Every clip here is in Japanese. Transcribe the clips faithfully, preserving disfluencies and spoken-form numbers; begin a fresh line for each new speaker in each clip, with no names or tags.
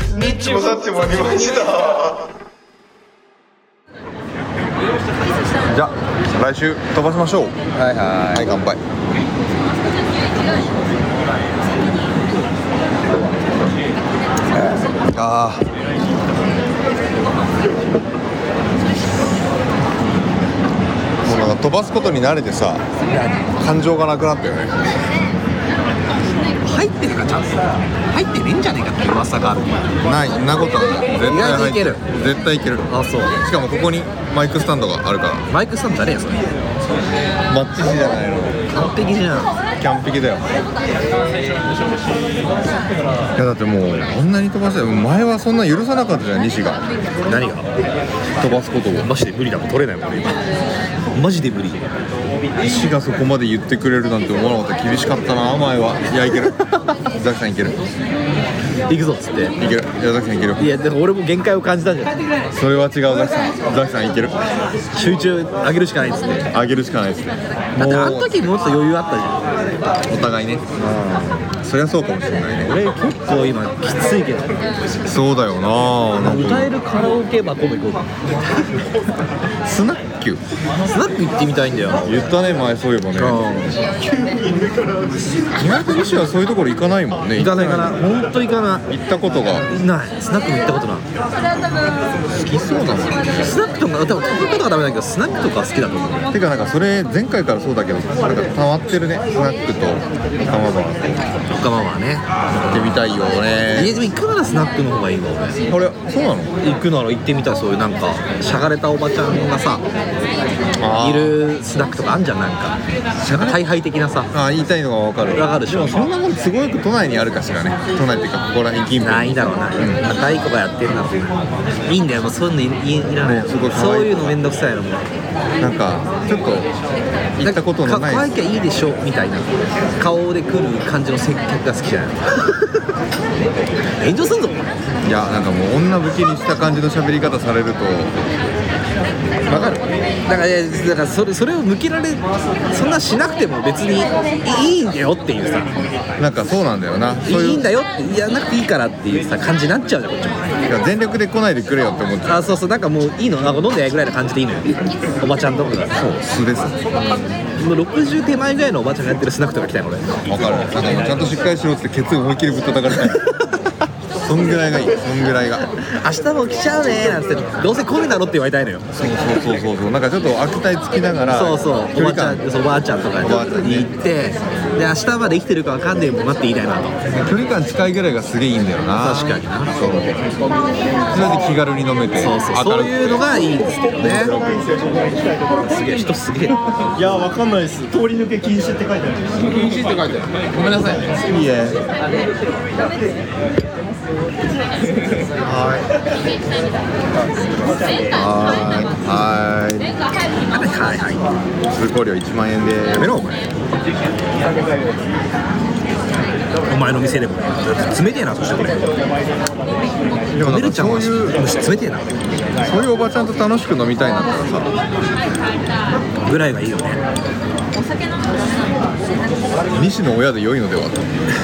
ニッチもサッチもありました。じゃあ来週飛ばしましょう。
はいはい、
はい、乾杯。ああもうなんか飛ばすことに慣れてさ、感情がなくなったよね。
入ってるかちゃんと入ってねえんじゃねえかっていう噂がある。
ない、んなことはない。絶対入ってる。絶対いける。
あ、そう。
しかもここにマイクスタンドがあるから。
マイクスタンド誰やそれ。
マッチシじゃないの。
完璧じゃん。
完璧だよ。いやだってもうこんなに飛ばして、前はそんな許さなかったじゃん、西が。
何が
飛ばすことを。
マジで無理だもん、取れないもん今。マジで無理。
西がそこまで言ってくれるなんて思わなかった。厳しかったな前は。いやいける。ザキさんいける。
行くぞっつって。
いける。いやザキさんいける。
いやでも俺も限界を感じたじゃん。
それは違う。ザキさんザキさんいける。
集中上げるしかないっつって。
上げるしかないっつって。
だってあの時もっと余裕あったじゃ
ん。お互いね。そりゃそうかもしれないね。
俺結構今きついけど。
そうだよな。なんか
歌えるカラオケ箱も行こうか。
スナック
スナック行ってみたいんだよ。
言ったね前、そういえばね。意外と西はそういうところ行かないもんね。
行かないかな。本当行かない。
行ったことが
ない。スナックも行ったことない。
好きそうだもんね。
スナックとか多分飛ぶことがダメだけど、スナックとか好きだと思う。
てかなんかそれ前回からそうだけど、なんか溜まってるね。スナックとオカマバーと
オカマバーね。
行ってみたいよね。
いやでも行くならスナックの方がいいわ。
これそうなの？
行くなら行ってみたい。そういうなんかしゃがれたおばちゃんがさいるスナックとかあんじゃん。なんか大敗的なさ。
あ、言いたいのが分かる。
分かるでしょ。
そんなもんすごく都内にあるかしらね。都内っていうかここら辺近辺。
ないだろうな。若い子がやってるんだろう。いいんだよ。もうそういうのいらない。そういうのめんどくさいのも。
なんかちょっと行ったことのない。
可愛きゃいいでしょみたいな顔で来る感じの接客が好きじゃない。炎上すんぞ。
いやなんかもう女武器にした感じの喋り方されると。わかる。
だから、だからそれ、それを向けられそんなしなくても別にいいんだよっていうさ。
なんかそうなんだよな。
そういういいんだよってやらなくていいからっていうさ感じになっちゃうじゃんこっちも。
いや全力で来ないでくれよって思っちゃう。
あ、そうそう。なんかもういいの、なんか飲んでやぐらいな感じでいいのよ。おばちゃんとかが。
そう素です。
もうろくじゅう手前ぐらいのおばちゃんがやってるスナックとか来たいの俺。
わかる。なんかもうちゃんとしっかりしろってケツ思いっきりぶったたかれたい。そんぐらいがいい。そんぐらいが。
明日も来ちゃうねーなんてどうせ来るだろって言われたいのよ。
そうそうそうそう。なんかちょっと悪態つきながら。
そうそう。おばちゃん、おばあちゃんとかに行って、で明日まで生きてるかわかんねえもんなって言いたいなと。
距離感近いぐらいがすげえいいんだよな。
確かにな。
そう。それで気軽に飲めて。
そうそう。そういうのがいいですけどね。すげえ人すげえ。い
やわかんないです。通り抜け禁止って書いてある。
禁止って書いてある。ごめんなさい。いいえ。はいはい
はいはい。
通行料いちまん円で。
やめろお前。お前の店でも冷てえな。そしてこれ
でもなんかそういう
冷てえな。
そういうおばちゃんと楽しく飲みたいなったらさ
ぐらいがいいよね。
西の親で良いのではと。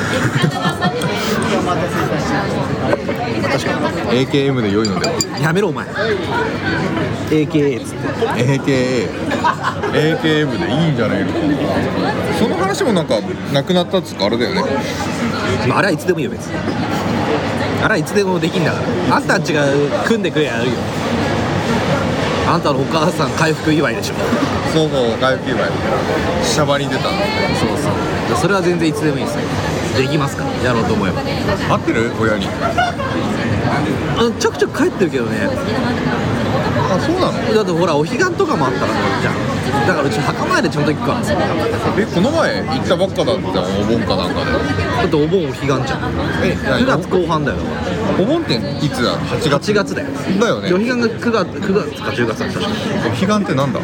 確か
に エーケーエム で良いのでは。
やめろお前。 エーケーエー っつって
エーケーエー エーケーエム でいいんじゃないの。その話もなんかなくなったっつうかあれだよね。
あれはいつでもいいよ別に。あれはいつでもできんだから。あんたたちが組んでくれやるよ。あんたのお母さん回復祝いでしょ。
そうそう、回復祝いシャバに出た。そう
そう。それは全然いつでもいいですよ。できますからやろうと思えば。
合ってる親に。
あちょくちょく帰ってるけどね。
あ、そうなの。
だってほらお彼岸とかもあったからねじゃん。だからうち墓参りでちゃんと行くからさ。
え、この前行ったばっかだったお盆かなんかで。
だってお盆お彼岸じゃん。
え、
くがつこう半だよ。
お盆っていつだ。はちがつ。
はちがつだよ。
だよね。
お彼岸がくがつくがつかじゅうがつだった。
お彼岸ってなんだ。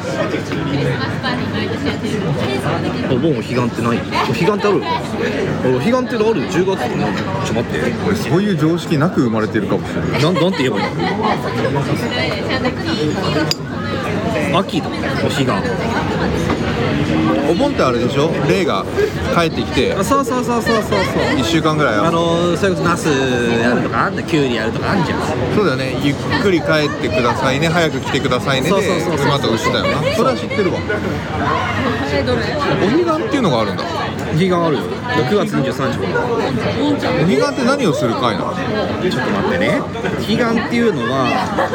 お盆お彼岸ってない。お彼岸ってある。お彼岸ってあるじゅうがつって何。ちょっと待って。
俺そういう常識なく生まれてるかもしれない。
なんなんて言えばいいの。 秋だお彼岸。
お盆ってあれでしょ、レイが帰ってきて
あそうそうそうそうそうそう
いっしゅうかんぐらいあ
あ
る。
のそれこそナスやるとかあんだ、キュウリやるとかあんじゃん。
そうだよね、ゆっくり帰ってくださいね、早く来てくださいねで
そうそうそうそう
馬と牛だよな。それは知ってるわ。お彼岸っていうのがあるんだ。
お彼岸あるよ。くがつにじゅうさんにち
お彼岸って何をする会なの？
ちょっと待ってね。彼岸っていうのは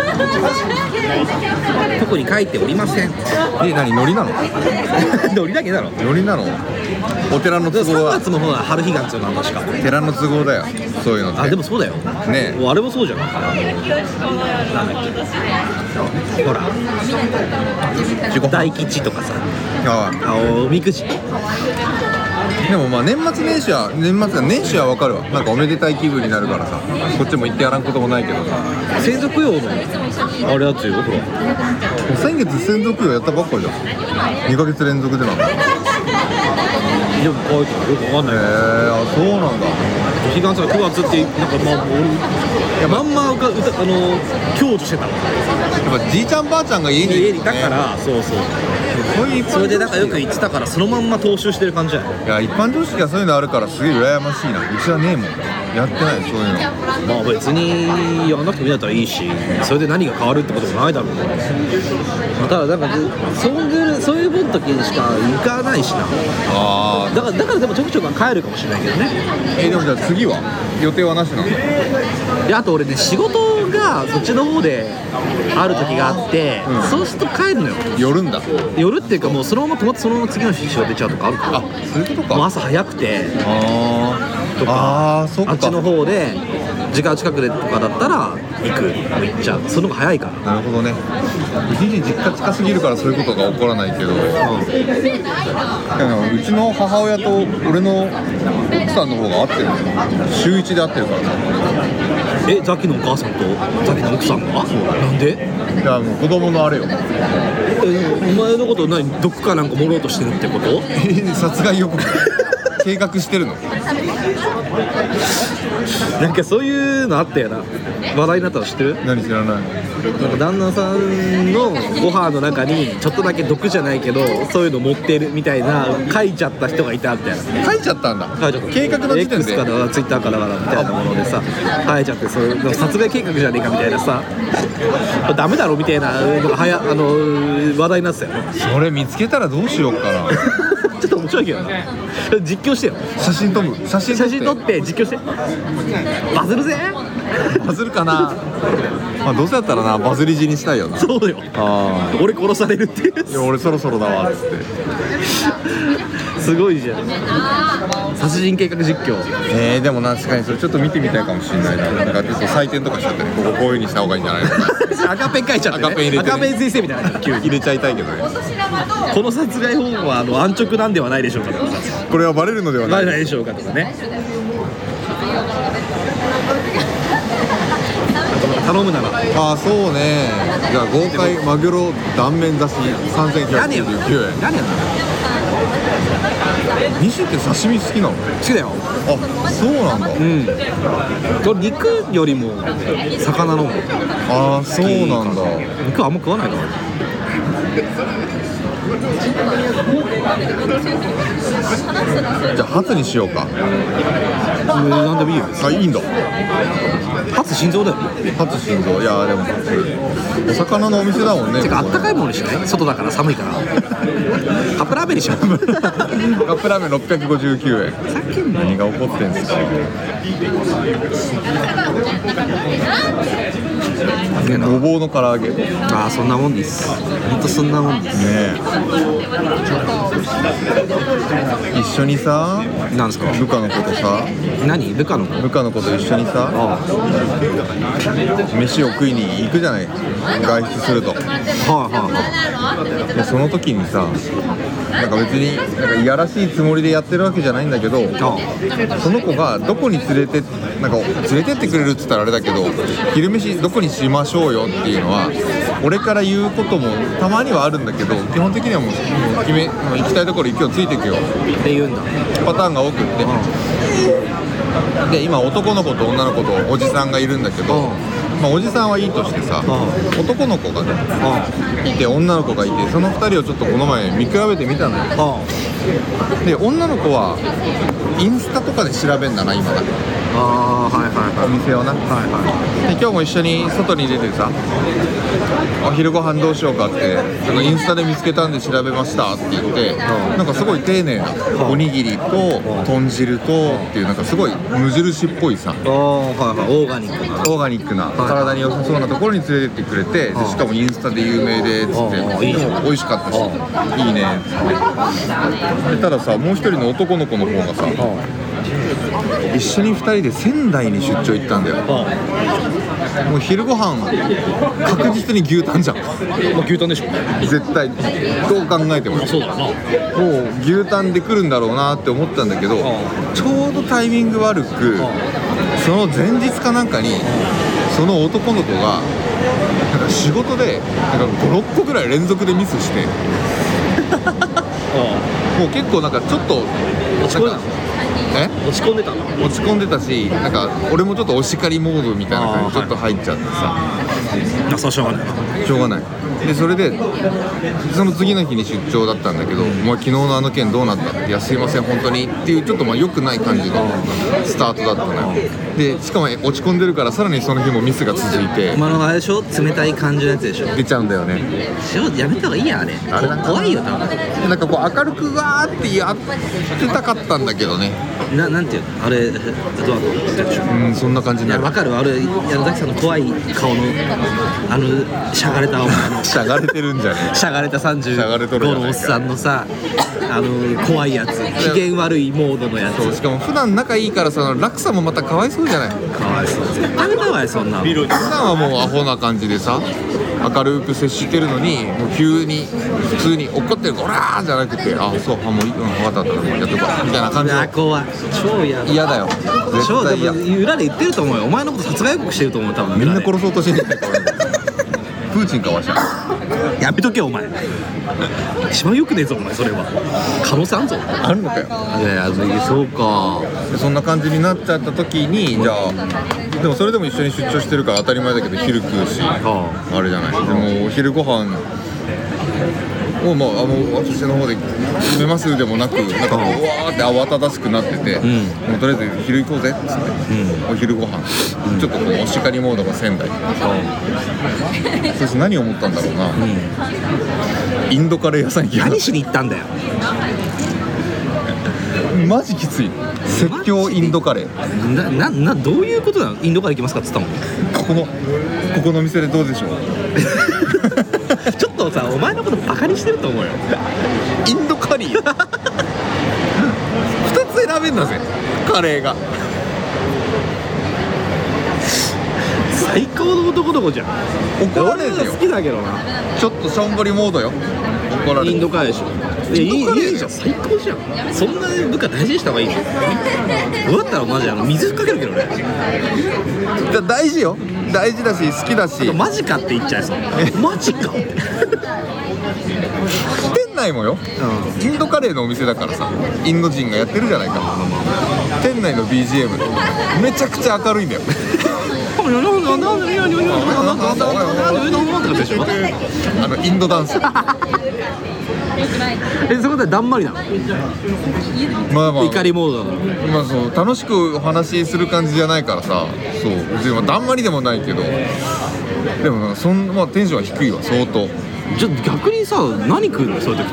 特に書いておりません。
え、何、ノリなの？
ノリだけだろ。
ノリなの？お寺の都合
3
は
月の方が春彼岸っていうのは確か。
寺の都合だよ、そういうのって。
あでもそうだよ
ねえ、
もうあれもそうじゃん。なんだっけほら
自己
大吉とかさ、
あ
あおみくじ。
あ、でもまあ年末年始は年末年始はわかるわ。なんかおめでたい気分になるからさ、こっちも行ってやらんこともないけどさ。
専属用のあれやつよほら。
もう先月専属業やったばっかりじゃん。にかげつ連続でなんだ。へ
でも書いてあるよくわかん
え
ないけど。
ー、あ、そうなんだ。
彼岸さくがつってなんかまあ俺いやまんま歌歌あの享受してたの。
やっぱじいちゃんばあちゃんが家に
家にいたからそうそう。
そういう一般
それでなんかよく言ってたからそのまんま踏襲してる感じじゃない。
いや、一般常識がそういうのあるからすげえ羨ましいな。うちはねえもん、やってないそういうの。
まあ別にやらなくてもいいんだったらいいし、それで何が変わるってこともないだろうね。ただなんかそういうそういう分時にしか行かないしな。
あ
だからだからでもちょくちょく帰るかもしれないけどね。
ー、えー、でもじゃあ次は予定はなしなの？
であと俺ね仕事がそっちの方である時があって、
うん
そうすると帰るのよ。
夜んだ。
夜っていうかもうそのまま泊まってそのまま次の日仕事出ちゃうとかあるから。
あ、そういうことか。
もう朝早くて
あー
とか
あー、そっか。
あっちの方で時間近くでとかだったら行くもう行っちゃう。その方が早いから。
なるほどね。うちに実家近すぎるからそういうことが起こらないけど、うちの母親と俺の奥さんの方が合ってるの。週一で会ってるからね。
えザキのお母さんとザキの奥さんがなんで？
いや、もう子供のあれよ。
えお前のこと何毒かなんか盛ろうとしてるってこと？
殺害予告計画してるの。
なんかそういうのあったよな。話題になったの知ってる？
何知らない。
なんか旦那さんのご飯の中にちょっとだけ毒じゃないけどそういうの持ってるみたいな書いちゃった人がいたみたいな。
書いちゃったんだ。
書いちゃった
計画の時点で
X かだからツイッターかだからみたいなものでさ書いちゃってそういう殺害計画じゃねえかみたいなさダメだろみたいなのがはやあの話題になってたよね。
それ見つけたらどうしようかな。
ちょっと面白いけどな。実況してよ。
写真撮る。写真撮って
写真撮って実況してバズるぜ。
バズるかな。まあどうせだったらな、バズり死にしたいよな。
そうよ。
あ
俺殺されるっていう
あ、いや俺そろそろだわっつって。
すごいじゃん。殺人計画実況。
えー、でも確かにそれちょっと見てみたいかもしれないな。なんかちょっと採点とかしちゃってね、こここういう風にした方がいいんじゃないのか
赤ペン書いちゃって、ね、
赤ペン入れてね
赤ペン先生みたいな急に
入れちゃいたいけどね。
この殺害方法はあの安直なんではないでしょうかとかさ
これはバレるのではな。
ないいないでしょうかとかね。頼むなら
ああ、そうね。じゃあ豪快マグロ断面刺しさんぜんきゅうひゃくきゅうじゅうきゅうえん。
何やんだ
西って刺身好きなの？
好きだよ。
あ、そうなんだ。
うんこれ肉よりも魚の方が
ああ、そうなんだ。
肉あんま食わないから
じゃあハツにしようか。
うんなんでもいいよ。
あ、いいんだ。
ハツ心臓だよ。
ハツ心臓。いやーでもお魚のお店だもんね。
てかあったかいものにしない？外だから寒いからカップラーメンにしよう。
カップラーメンろっぴゃくごじゅうきゅうえん。何が起こってんすか。ごぼうの唐揚げ。ね
ああそんなもんです。ほんとそんなもんです。
え。一緒にさ、
なんですか？
部下の子とさ、
何部下の子？
部下の子と一緒にさ、
あ
飯を食いに行くじゃない。外出すると。
あはいはいは
でその時にさ、なんか別になんかいやらしいつもりでやってるわけじゃないんだけど、
いあ
その子がどこに連れてなんか連れてってくれるっつったらあれだけど、昼飯どこにしましょうよっていうのは俺から言うこともたまにはあるんだけど、基本的にはもう、もう決めもう行きたいところ行くよ、ついてくよ
って言うんだ。
パターンが多くって、 で今男の子と女の子とおじさんがいるんだけど、まあ、おじさんはいいとしてさ、男の子がねいて女の子がいて、そのふたりをちょっとこの前見比べてみたのよ。で女の子はインスタとかで調べんだな今だ。
ああはいはいはい。
お店をな、はいはい、で今日も一緒に外に出てさ、お昼ご飯どうしようかってそのインスタで見つけたんで調べましたって言って、うん、なんかすごい丁寧なおにぎりと豚汁とっていうなんかすごい無印っぽいさ、
あ、はいはい、オーガニックな
オーガニックな体に良さそうなところに連れてってくれて、でしかもインスタで有名でっつってでも美味しかったしいいねっつって。でたださ、もう一人の男の子の方がさ、一緒にふたりで仙台に出張行ったんだよ。もう昼ご飯確実に牛タンじゃん。
まあ牛タンでしょ
絶対どう考えても。
そうだな。も
う牛タンで来るんだろうなって思ったんだけど、ちょうどタイミング悪くその前日かなんかにその男の子がなんか仕事でなんかごろっこぐらい連続でミスしてもう結構なんかちょっと
落ち込んでたの？
え？
落ち込んでたの？
落ち込んでたし、なんか俺もちょっとお叱りモードみたいな感じでちょっと入っちゃってさ、
あ、そうしょうがないな。
しょうがない。でそれでその次の日に出張だったんだけど、もう昨日のあの件どうなった？いやすいません本当にっていうちょっとまあ良くない感じのスタートだったのよ。でしかも落ち込んでるからさらにその日もミスが続いて、
まああれでしょ、冷たい感じのやつでしょ。
出ちゃうんだよね。
やめた方がいいやあれ。あれ怖いよ多分。
なんかこう明るくわーってやってたかったんだけどね。
ななんていうのあれ、どうなのでしょ。
うん、そんな感じになる。
わかる。あれ矢野崎さんの怖い顔のあのしゃがれた
しゃがれてるんじゃねえ。
しゃがれたさんじゅうごのおっさんのさ、あの怖いやつ、機嫌悪いモードのやつ。
そう、しかも普段仲いいからさ、落差もまたかわいそうじゃない。
かわいそう。絶対やめたわよそんな。普
段はもうアホな感じでさ明るく接してるのに、もう急に普通に怒ってるオラーじゃなくて、あそう、あもういい、うん、分かった分かったやっとこうみたいな感じの。
あ怖い、超嫌だ。
嫌だよ絶
超
対嫌。
でも裏で言ってると思うよ。お前のこと殺害予告してると思う多分。
みんな殺そうとしてるんだよプーチンかわしゃ
やめとけよお前。一番よくねえぞお前。それは可能性あんぞ。
あるのかよ。
いやいやそうか。
でそんな感じになっちゃった時に、じゃあでもそれでも一緒に出張してるから当たり前だけど昼食うし、
は
あれじゃない。でもお昼ご飯をまあ、あの私の方で決めますでもなく、なんかこうわーって慌ただしくなってて、
うん、
もうとりあえず昼行こうぜっつって、うん、お昼ご飯、うん、ちょっとこうお叱りモードが仙台、うん、そして何を思ったんだろうな、うん、インドカレー屋さんに行き
何しに行ったんだよ
マジきつい。説教インドカレー
な、な、な、どういうことなの？インドカレー行きますかって言った
もん。ここのここの店でどうでしょう
ちょっとさ、お前のことバカにしてると思うよ。
インドカリーふたつ選べんだぜカレーが。
最高の男の子じゃん。
怒られるよ。
俺は好きだけどな。
ちょっとしょんぼりモードよ。怒られる。
インドカレーでしょ。いい、いいじゃん。最高じゃん。そんな部下大事にした方がいいよ。どうだったらマジあの水かけるけどね。
大事よ。大事だし好きだし。
マジかって言っちゃいそう。マジかって
店内もよ、うん、インドカレーのお店だからさ、インド人がやってるじゃないか。店内の ビージーエム めちゃくちゃ明るいんだよあのインドダンス
え、そこでだんまりなの？
まあまあ
怒りモードなの？
まあそう楽しくお話しする感じじゃないからさ、そう別にだんまりでもないけど、でもそんな、まあ、テンションは低いわ相当。
じゃ逆にさ、何食うのそういう時って？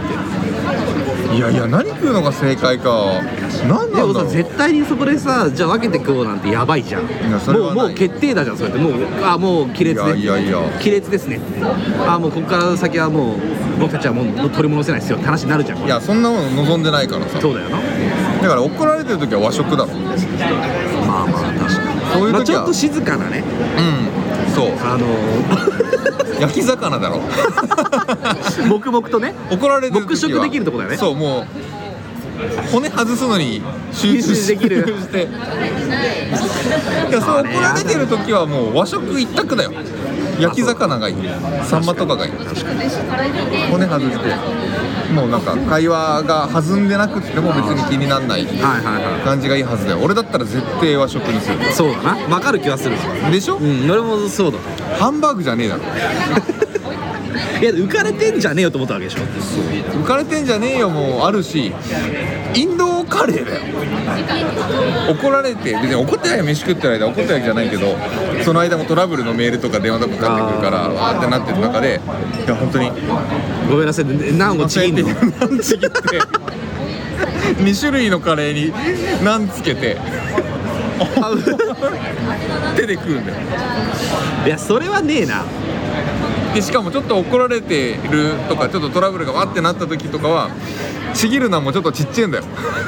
いやいや何食うのが正解か。なんだろう。
でもさ、絶対にそこでさ、じゃあ分けて食おうなんてやばいじゃん。もうもう決定だじゃんそれって。もうあもう亀裂ね。
いやいやいや
亀裂ですね。あもうここから先はもう僕たちはもう取り戻せないですよって話になるじゃん。
いやそんなもの望んでないからさ。
そうだよな。
だから怒られてる時は和食だろ。
まあまあ確かに。
そういう時は、
まあ、ちょっと静かなね。
うんそう
あのー、
焼き魚だろ
黙々とね。
怒られてる時は
黙食できるとこだよね。
そうもう骨外すのに集中
できる
していやそう怒られてる時はもう和食一択だよ。 焼き魚がいい、サンマとかがいい。骨外してもうなんか会話が弾んでなくても別に気にならない
はいはいは
感じがいいはずだよ。俺だったら絶対和食にする
い。そうだな、分かる気がする。
でしょ。
うん、俺もそうだ。
ハンバーグじゃねえだろ。
いや浮かれてんじゃねえよと思ったわけでしょ。
浮かれてんじゃねえよもあるし、インドカレーだよ。怒られて別に怒ってないよ、飯食ってる間怒ってるわけじゃないけど、その間もトラブルのメールとか電話とかかかってくるからわーってなってる中で、いや本当に
ごめんなさい、ナンをちぎんの
ナンちぎってに種類のカレーにナンつけて手で食うんだよ。
いやそれはねえな。
でしかもちょっと怒られてるとかちょっとトラブルがわってなった時とかはちぎるのもちょっとちっちゃいんだよ。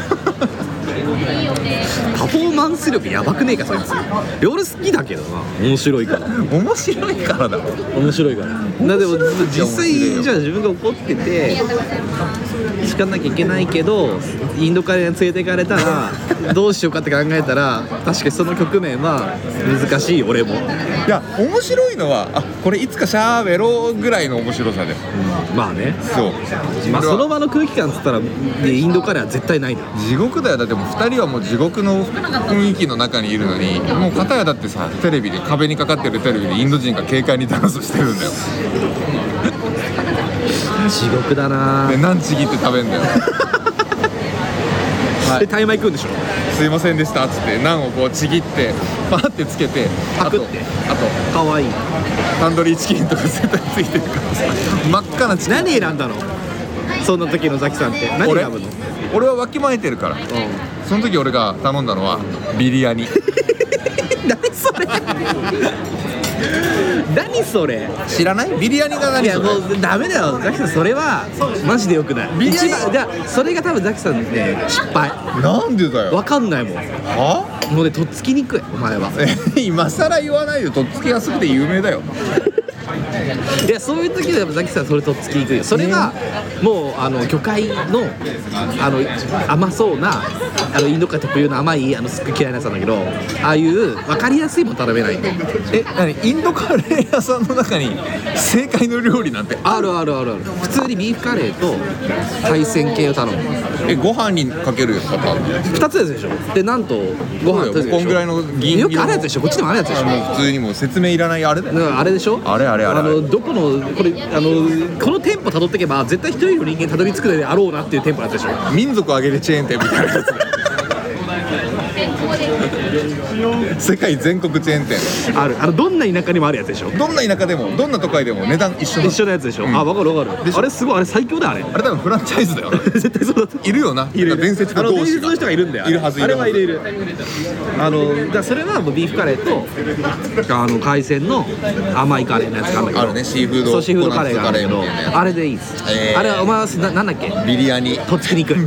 パフォーマンス力やばくねえかそいつ。俺好きだけどな、面白いから
面白いからだ。
面白いからだ。でも実際じゃあ自分が怒ってて叱んなきゃいけないけどインドカレーに連れて行かれたらどうしようかって考えたら確かにその局面は難しい。俺も
いや面白いのはあこれいつかしゃべろうぐらいの面白さで、
うん、まあね。
そう
まあその場の空気感っつったらインドカレーは絶対ないんだよ。
地獄だよ。だってもうふたりはもう地獄の雰囲気の中にいるのに、もう片やだってさテレビで壁にかかってるテレビでインド人が軽快にダンスしてるんだよ。
地獄だな。
でナンちぎって食べんだよ。は
でタイマイ食うんでしょ。
すいませんでしたっつってナンをこうちぎってパーってつけて
パクって
あと
かわいい。
タンドリーチキンとか絶対ついてるからさ真っ赤なチキン。
何選んだのそんな時のザキさんって何
俺
選ぶの。
俺はわきまえてるから。その時俺が頼んだのはビリヤニ。
何それ何それ
知らない？ビリヤニが何それ？
いやもうダメだよザキさん、それはマジでよくない。
ビリヤニ
一番じゃあそれが多分ザキさんね失敗。
なんでだよ。
わかんないもん。
は？
もうねとっつきにくいお前は。
え今更言わないよ。とっつきやすくて有名だよ。
いやそういう時はやっぱザキさんそれとっつきにくいよ。それがもうあの魚介のあの甘そうなあのインドカ特有の甘いあのすっごい嫌いなやつなんだけど、ああいう分かりやすいもの頼めないんだよ。
え何インドカレー屋さんの中に正解の料理なんて
あるあるあるある。普通にビーフカレーと海鮮系を頼む。
えご飯にかけるパターン？
ふたつやつでしょ。でなんとご飯と
こんぐらいの銀
よくあるやつでしょ。こっちでもあるやつでしょ。
もう普通にもう説明いらないあれだよ。
だからあれでしょ。
あれあれあれ
あのどこのこれあのこの店舗辿っていけば絶対一人の人間たどり着くであろうなっていう店舗なんでしょ。
民族を挙げるチェーン店みたいなやつだよ。世界全国チェーン店
あるあのどんな田舎にもあるやつでしょ。
どんな田舎でもどんな都会でも値段一緒なの。
一緒のやつでしょ、
うん、
あ分かる分かる。あれすごいあれ最強だよあれ。
あれ多分フランチャイズだよな。
絶対そうだと
いるよな。
いるいる
伝説の
あの
同士が
伝説の人がいるんだよ。
いるはずいる
あれはいるいる。あのだからそれはもうビーフカレーとあの海鮮の甘いカレーのやつがあるんだけど、
あるねシーフード
そうシーフードカレーがあるんだけど
ココナッツカレーみたいなやつ
あれでいいっす、
えー
あれはお前はななんだっけ
ビリヤニ
とっつきにくい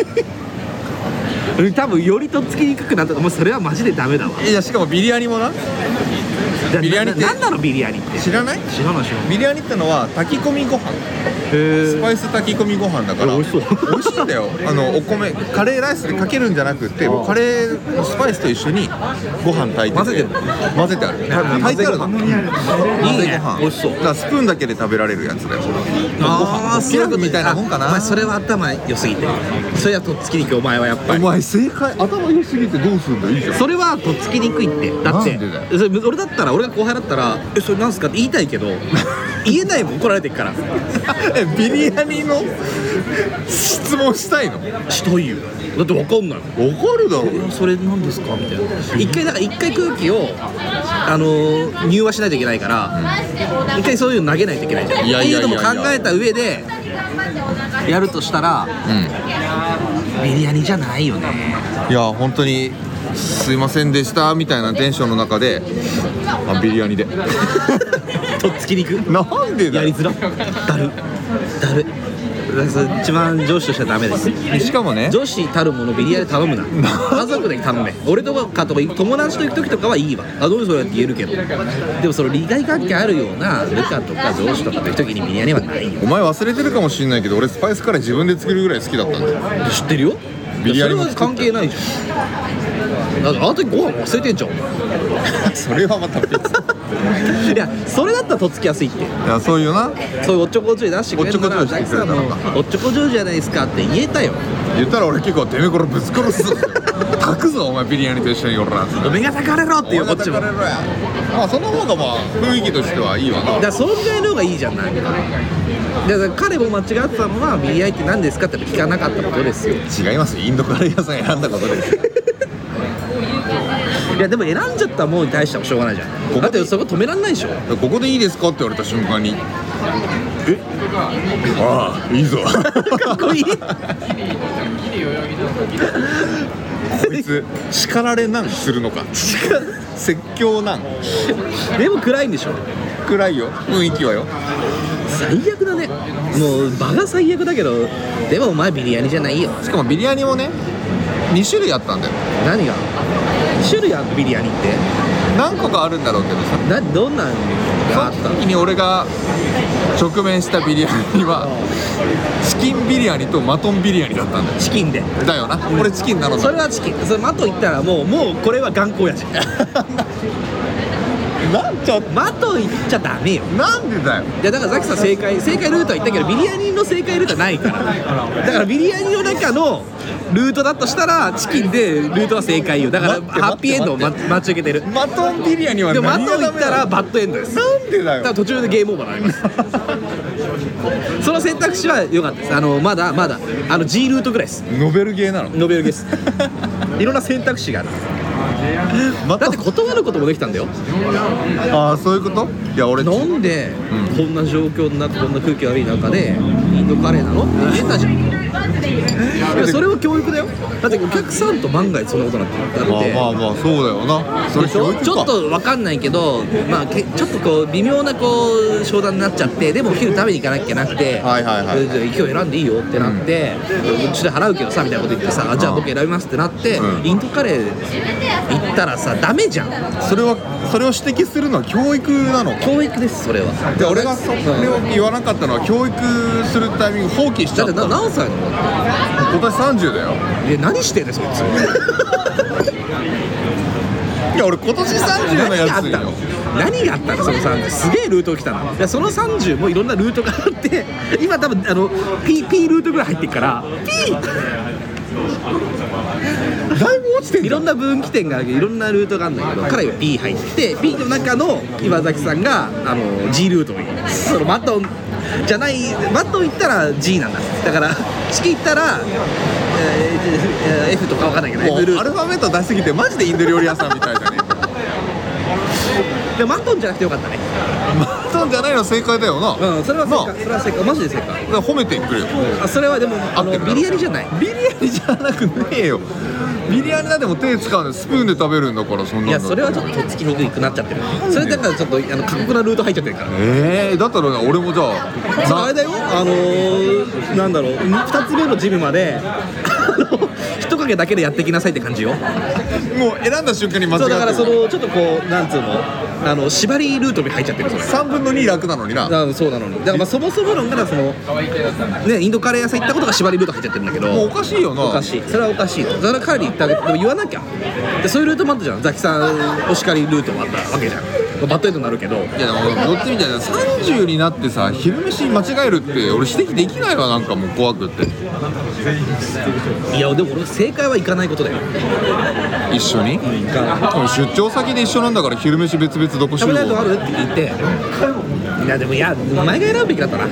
多分よりとっつきにくくなったらもうそれはマジでダメだわ。
いやしかもビリヤニもなビリヤニって
何なのビリヤニって
知らない？
知らない知らない。
ビリヤニってのは炊き込みご飯、
へ
スパイス炊き込みご飯だから
美味しそう
美味しいんだよ。あのお米カレーライスでかけるんじゃなくてもうカレーのスパイスと一緒にご飯炊いてて
混ぜてる
混ぜてある炊いてあるの混ぜ
いいね
ご飯
美味しそう
だからスプーンだけで食べられるやつだよ。
あ
ピラフみたいなもんかな。
お前それは頭良すぎてそれはとっつきにくいお前はやっぱり。
お前正解頭良すぎてどうすんだよ。いいじゃん。
それはとっつきにくいってだって。
なんでだよ
それ俺だったら俺が後輩だったらえそれなんすかって言いたいけど言えないもん怒られてるから
えビリヤニの質問したいの？
したいよ。だって分かんないもん。
わかるだろ
えそれ何ですかみたいな。一回だから一回空気をあのー入話しないといけないから、うん、一回そういうの投げないといけないじゃん。
いやいやいやいや
っていうのも考えた上でやるとしたら、
うん、
ビリヤニじゃないよね。
いや本当にすいませんでしたみたいなテンションの中であビリヤニで
とっつきにく
なんでだよ。
やりづらだるだるだからそれ一番上司としてはダメです。
しかもね
女子たるものビリヤニ頼むな家族で頼め。俺とかとか友達と行く時とかはいいわ。あどういうそれって言えるけどでもその利害関係あるようなルカとか上司とかと行く時にビリヤニはないよ。
お前忘れてるかもしれないけど俺スパイスカレー自分で作るぐらい好きだったんだよ。
知ってるよ。
ビリヤニも
それは関係ないじゃん。だってあの時ご飯忘れてんじゃん。
それはまた別
いやそれだったらとっつきやすいって。
いやそういうな
そういうおっちょこちょい出してくれるなら
おっちょこちょいしてくれたのか
おっちょこちょいじゃないですかって言えたよ。
言ったら俺結構てめえこれぶち殺すぞ炊くぞお前ビリヤニと一緒におら
おめがたかれろっていうこっちも。だか
まあその方がまあ雰囲気としてはいいわな。
らそのぐらいの方がいいじゃない。だから彼も間違ってたのはビリヤニって何ですかって聞かなかったことですよ。
違いますインドカレー屋さん選んだことです
いやでも選んじゃったものに対してはしょうがないじゃん。だってそこ止めらんないでしょ。
ここでいいですかって言われた瞬間にえああいいぞ
かっこいい
こいつ叱られなんするのか説教なん
でも暗いんでしょ。
暗いよ雰囲気はよ。
最悪だね。もう場が最悪だけどでもお前ビリヤニじゃないよ。
しかもビリヤニもねに種類あったんだよ。
何が種類あるのビリヤニって。
何個かあるんだろうけどさ
などんなんがあったの。
その時に俺が直面したビリヤニはチキンビリヤニとマトンビリヤニだったんだよ。
チキンで
だよな俺チキンなの
それはチキン。それマト行ったらもうもうこれは頑固やし
なんちゃ
マト行っちゃダメよ。
なんでだよ。
いやだからザキさん正解正解ルートは言ったけどビリヤニの正解ルートはないからだからビリヤニの中のルートだとしたらチキンでルートは正解よ。だから
待って
ハッピーエンドを待ち待ち受けてる。
マトンビリヤニは
でもマ
何
ト行った
がダメなの。
らバッドエンドです。
なんでだよ
だから途中でゲームオーバーになりますその選択肢は良かったです。あのまだまだあの G ルートぐらいです。
ノベルゲーなの。
ノベルゲスいろんな選択肢がある。
ま
だって断ることもできたんだよ。
ああそういうこと。いや俺
なんで
うん
こんな状況の中こんな空気悪い中でインドカレーなのって言えたじゃん。いやそれは教育だよ。だってお客さんと万が一そんなことになってだって、
まあまあまあそうだよな。それ
でしょ
教育か
ちょっと分かんないけど、まあ、けちょっとこう微妙なこう商談になっちゃってでもお昼食べに行かなきゃなくて、
はいはいはい
で今日選んでいいよってなって、うちで払うけどさみたいなこと言ってさあじゃあ僕選びますってなって、
うん
インドカレー行ったらさダメじゃん。
それはそれを指摘するのは教育なの。
教育ですそれは。
で俺がそれを言わなかったのは教育するタイミング放棄しちゃ
だってな
ったの。
何歳なの。
今年さんじゅうだよ。
いや何してんねんそいつ
いや俺今年さんじゅうの
何があ
やつよ
ったの。何があったのそのさんじゅうすげえルート来たの。いやそのさんじゅうもいろんなルートがあって今多分あの P, P ルートぐらい入ってるから P
だいぶ落ちてん
い
じゃん。
ろんな分岐点があるけどいろんなルートがあるんだけど彼は P 入って P の中の岩崎さんがあの G ルートにそのマトンじゃないマトン行ったら G なんだ。だからチキ行ったら、えー、F とかわかんないけど
も
F ルート
うアルファベット出しすぎてマジでインド料理屋さんみたいだね。
でマトンじゃなくてよかったね。
マトンじゃないの正解だよな。
うんそれは正解それは正解マジで正解。
だから褒めてくれよ。
あそれはでもあの
合ってるだろ
ビリヤニじゃない。
ビリヤニじゃなくねえよ。ビリヤニだっても手使うのスプーンで食べるんだからそんなの。
いやそれはちょっととっつきにくくなっちゃってる。それだからちょっとあの過酷なルート入っちゃってるから。
ええー、だったらね俺もじゃあ
それあれだよあのー、なんだろうふたつめのジムまであの一かけだけでやってきなさいって感じよ。
もう選んだ瞬間に間違ってる。
そうだからそのちょっとこうなんつうのあの縛りルートに入っちゃってるそれ。
さんぶんのに楽なのにな。
あそうなのにだからまあそもそも論からそのねインドカレー屋さん行ったことが縛りルート入っちゃってるんだけど
もうおかしいよな。
おかしいそれはおかしいとそれは彼に言ってあげてでも言わなきゃでそういうルートもあったじゃんザキさんお叱りルートもあったわけじゃんバッドエンドになるけど
いやでもどっちみたいなさんじゅうになってさ昼飯間違えるって俺指摘できないわなんかもう怖くって
いやでも俺正解は行かないことだよ。
一緒に、
行かない
でも出張先で一緒なんだから昼飯別々どこ集合
食べたいとこあるって聞いていやでもいやお前が選ぶべきだったな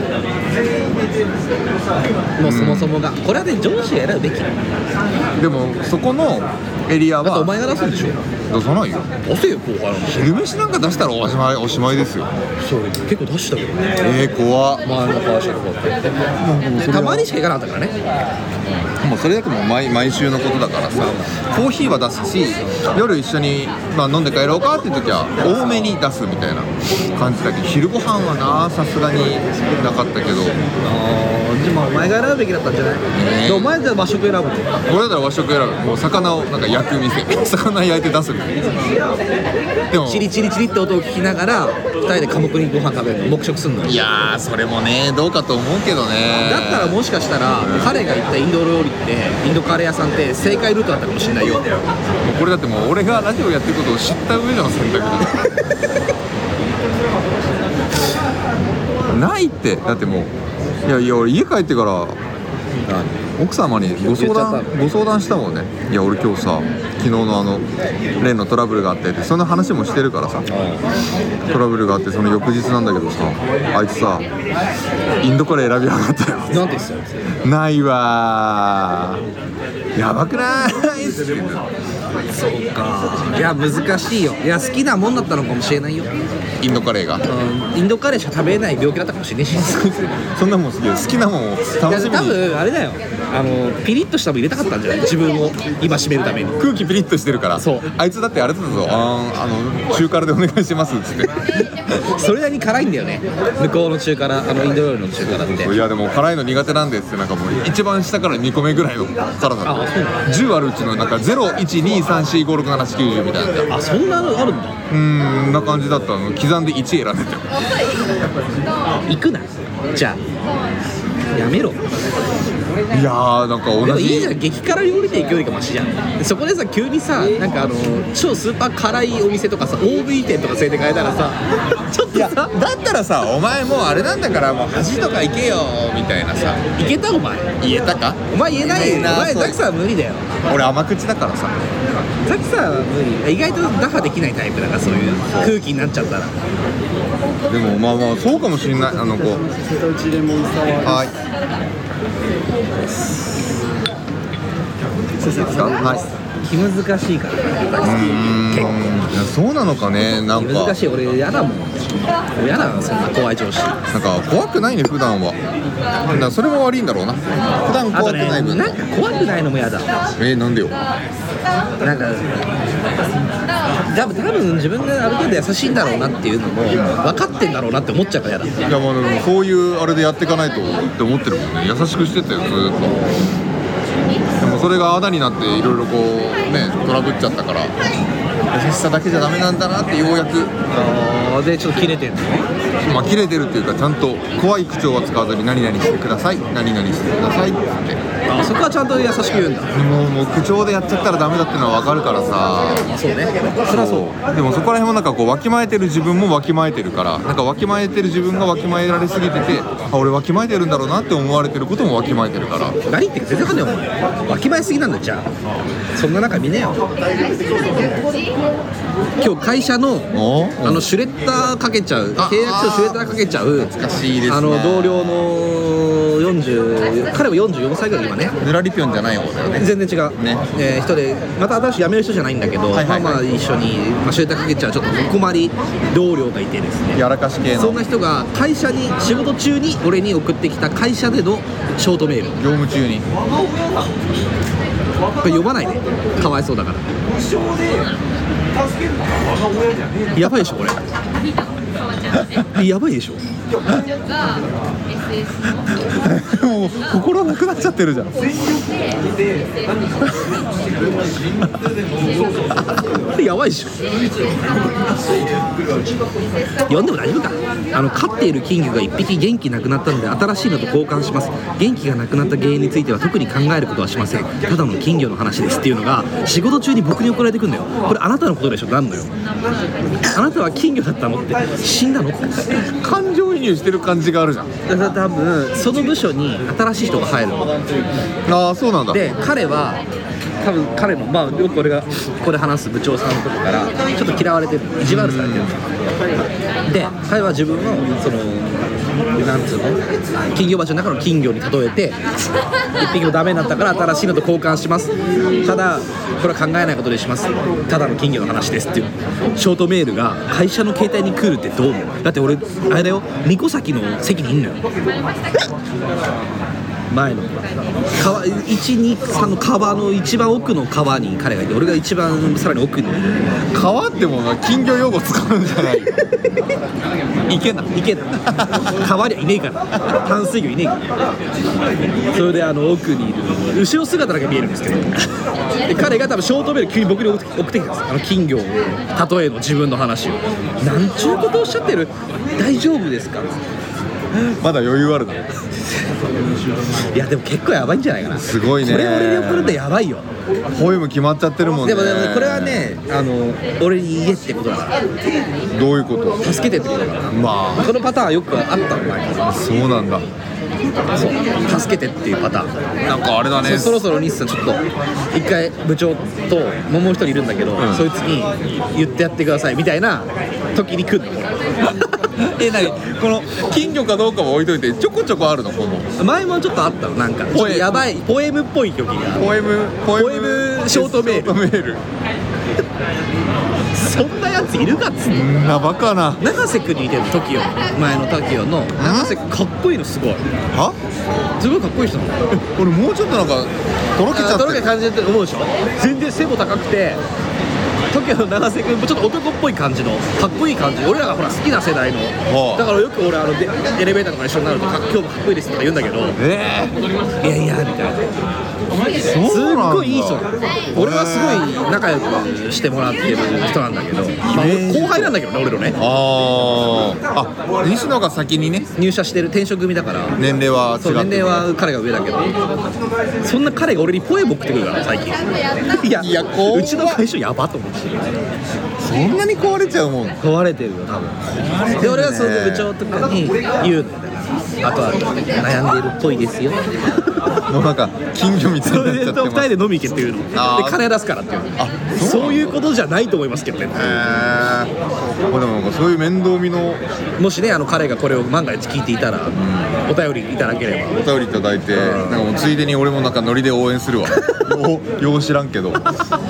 もうそもそもがこれはね上司が選ぶべき
でもそこのエリアは
だってお前が出すんでしょ。
出さないよ。
出せよ後輩なんで
昼飯なんか出したらおしまいおしまいですよ。
そう結構出したけどね
えー、怖っ。
前の会社とかってたまにしか行かなかったからね。
もうそれだけもう 毎, 毎週のことだからさコーヒーは出すし夜一緒に、まあ、飲んで帰ろうかっていう時は多めに出すみたいな感じだけど昼ご飯はなさすがになかったけど
あーでもお前が選ぶべきだったんじゃない、
ね
でお前じゃ和食選ぶの
俺だったら和食選ぶもう魚をなんか焼く店魚焼いて出すみたいなでも
チリチリチリって音を聞きながらふたりで寡黙にご飯食べるの黙食すんのよ。
いやーそれもねどうかと思うけどね。
だったらもしかしたら彼が言ったインド料理ってインドカレー屋さんって正解ルートだったかもしれないよ。
もうこれだってもう俺がラジオやってることを知った上での選択だないって。だってもういやいや俺家帰ってから奥様にご相談ご相談したもんね。いや俺今日さ昨日のあの例のトラブルがあってってその話もしてるからさ、トラブルがあってその翌日なんだけどさ、あいつさインドカレー選びやがったよ。
なんでですよ。
ないわーやばくないっす。
そうか。いや難しいよ。いや好きなもんだったのかもしれないよ。
インドカレーが、
うん、インドカレーしか食べれない病気だったかもしれないし。
そんなもん好きよ。好きなもんを楽しみに。
いや多分あれだよ。あのピリッとしたの入れたかったんじゃない？自分を今締めるために。
空気ピリッとしてるから。
そう
あいつだってあれだぞ、あーあの中辛でお願いしますっつって
それなりに辛いんだよね向こうの中辛、あのインド料理の中辛って。
いやでも辛いの苦手なんですって、なんかもう一番下からにこめぐらいの辛さ
あそうなの。
じゅうあるうちのなんかゼロ、いち、に、さん、よん、ご、ろく、なな、はち、きゅう、じゅうみたいなんだよ。
あそんなのあるんだ。
うーんな感じだったの。刻んでいち選んでたよ。
行くなじゃあやめろ。
いやーなんか同じ。
でもいいじゃん、激辛料理店行くよりかマシじゃん。そこでさ急にさなんかあの超スーパー辛いお店とかさ オーブイ 店とか連れて帰ったらさちょっとさ
だったらさお前もうあれなんだからもう恥とか行けよみたいなさ。
いけたお前
言えたか。
お前言えないよ。お
言えなそう
前ザキさんは無理だよ。
俺甘口だからさ。
ザキさんは無理。意外と打破できないタイプだからそういう空気になっちゃったら。
でもまあまあそうかもしれない。あの子
瀬戸内レモンサワー。
はい先生ですか。はい
気難しいからね
うーん
結構
いやそうなのかね。なんか
難しい。俺嫌だもん。嫌だなそんな怖い上司。
なんか怖くないね普段は。だからそれも悪いんだろうな。普段怖
あとね
くない分。
なんか怖くないのも嫌だ。
えー、なんでよ。
なんか多分多分自分がある程度優しいんだろうなっていうのも分かってんだろうなって思っちゃうから嫌だ。
いやまあでもそういうあれでやっていかないとって思ってるもんね。優しくしてたよずっと。でもそれがあだになっていろいろこうねトラブっちゃったから優しさだけじゃダメなんだなってようやく。
あーでちょっと切れてんの。
まあ切れてるっていうかちゃんと怖い口調は使わずに何々してください何々してくださいって言って。
あそこはちゃんと優しく言うんだ。
もうもう口調でやっちゃったらダメだっていうのは分かるからさ。
そうね。そりゃそう。
でもそこら辺もなんかこうわきまえてる自分もわきまえてるから、なんかわきまえてる自分がわきまえられすぎてて、あ俺わきまえてるんだろうなって思われてることもわきまえてるから。
何言ってるか全然わかんないよお前。わきまえすぎなんだじゃあ。そんな中見ねよ。今日会社の
お
あのシュレッダーかけちゃう
あ
契約書シュレッダーかけちゃう
懐かしいですね。
あの同僚のよんじゅう彼はよんじゅうよんさいぐらい今ね。
ぬらりぴょんじゃない方だよね。
全然違う、
ね
えー人でまた新しい辞める人じゃないんだけど、
はいはいはい
まあまあ一緒に、まあ、シュレッダーかけちゃうちょっとお困り同僚がいてですね。
やらかし系の
そんな人が会社に仕事中に俺に送ってきた会社でのショートメール。
業務中に
これ読まないで、かわいそうだから。やばいでしょこれ。やばいでしょ。
もう心なくなっちゃってるじゃん。
やばいでしょ。読んでも大丈夫か。あの飼っている金魚が一匹元気なくなったので新しいのと交換します。元気がなくなった原因については特に考えることはしません。ただの金魚の話ですっていうのが仕事中に僕に送られてくるんだよ。これあなたのことでしょ。なんのよ。あなたは金魚だったのって死んだのって
感情移入してる感じがあるじゃん。
だから多分その部署に新しい人が入るの
ああそうなんだ。
で彼は多分彼のまあよく俺がここで話す部長さんのとこからちょっと嫌われてる、意地悪されてるで、彼は自分のそのなんつうの金魚鉢の中の金魚に例えて一匹もダメになったから新しいのと交換します。ただこれは考えないことでします。ただの金魚の話ですっていうショートメールが会社の携帯に来るってどう思う？だって俺あれだよ、三戸崎の席にいんのよ前の川いち、に、さんの川の一番奥の川に彼がいて、俺が一番さらに奥にいる。
川ってもう金魚用語使うんじゃないいけな
行けな川にはいねえから淡水魚いねえからそれであの奥にいる後ろ姿だけ見えるんですけどで彼が多分ショートメール急に僕に送って送ってきたんです。あの金魚を例えの自分の話をなんちゅうことをおっしゃってる大丈夫ですか
まだ余裕あるな。
いやでも結構やばいんじゃないかな。
すごいね。
これ俺に送るってやばいよ。
ポエム決まっちゃってるもんね。
でもでもこれはね、あの俺に言えってことだから。
どういうこと？
助けてってことだから。
まあ
このパターンよくあったの前から。
そうなんだ。
そう助けてっていうパターン。
なんかあれだね。
そ, そろそろ西さんちょっと一回部長ともう一人いるんだけど、うん、そいつに言ってやってくださいみたいな時に来るのこれ。
え、なにこの金魚かどうかも置いといてちょこちょこあるのこの。
前もちょっとあったのなんかちょっとやばいポエムっぽい曲が。
ポエム
ポエム, ポエムショートメール。
ショートメール
そんなやついるかっつって。
んなバカな。
永瀬君に似てる トキオ 前の トキオ の永瀬君かっこいいのすごい。
は
すごいかっこいい人なの。
俺もうちょっとなんかとろけちゃってる。
とろけ感じてる思うでしょ。全然背も高くて トキオ の永瀬君もちょっと男っぽい感じのかっこいい感じ。俺らがほら好きな世代の、はあ、だからよく俺あのでエレベーターとか一緒になると今日もかっこいいですとか言うんだけど、
え
ー、いやいやみたいな。すっごいいい人なの。俺はすごい仲良くしてもらってる人なんだけど、まあ、後輩なんだけどね俺のね。
ああ、西野が先にね
入社してる転職組だから
年齢は違って、
そう年齢は彼が上だけど、そんな彼が俺にポエム送ってくるから最近。いや、いやうちの会社やばと思って。
そんなに壊れちゃうもん。
壊れてるよ多分。で俺はその部長とかに言うのよ。あとは悩んでるっぽいですよ。
もうなんか金魚みたいになっちゃってます。
それでふたりで飲み行けっていうので金出すからっていう。あ、そういうことじゃないと思いますけどね。へ
え。でもなんかそういう面倒見の、
もしねあの彼がこれを万が一聞いていたら、うん、お便りいただければ。
お便りいただいて、うん、なんかもうついでに俺もなんかノリで応援するわ。ようよう知らんけど。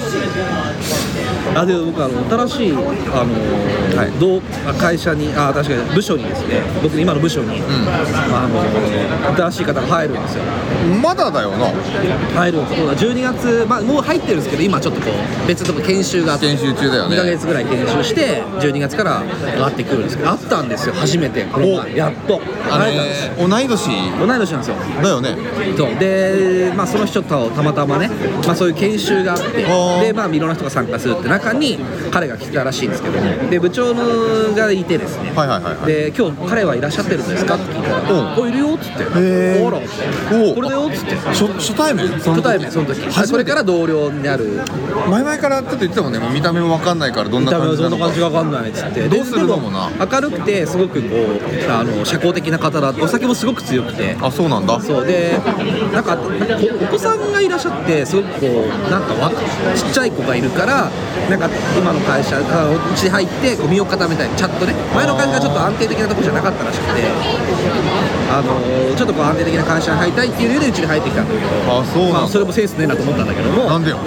あで僕あの新しいあのーはい、同会社にあ確かに部署にですね、僕の今の部署に、うん、あのー、新しい方が入るんですよ。
まだだよな。
入ることがじゅうにがつ、まあ、もう入ってるんですけど今ちょっとこう別のとこ研修があって
研修中だよね。
にかげつぐらい研修してじゅうにがつから上がってくるんですけど、あったんですよ初めてこの前やっと。
あれ同い年
同い年なんですよ。
だよね。
そうで、まあ、その人とたまたまね、まあ、そういう研修があってで、まあ、いろんな人が参加するって中に彼が来てたらしいんですけども、で部長のがいてですね、
はいはいはいはい、
で今日彼はいらっしゃってるんですかって聞いたら「おいるよ」っつって「
へー
あら」って「これだよ」っつって
初, 初対面
初対面その時それから同僚になる。
前々からちょっと言ってたもんね。見た目も分かんないからどんな感じなのか。
見た目はどんな感じか分かんないっつって
どうするのもな。
明るくてすごくこうあの社交的な方だって、お酒もすごく強くて。
あ、そうなんだ。
そうでなんかお子さんがいらっしゃってすごくこうなんかわちっちゃい子がいるからなんか今の会社うちに入ってこう身を固めたいちゃんとね。前の会社がちょっと安定的なところじゃなかったらしくて、あのちょっとこう安定的な会社に入りたいっていう理由でうちに入ってきたんだけど、
あ、そうなんだ。
まあ、それもセンスねえなと思ったんだけども。
なんでよ。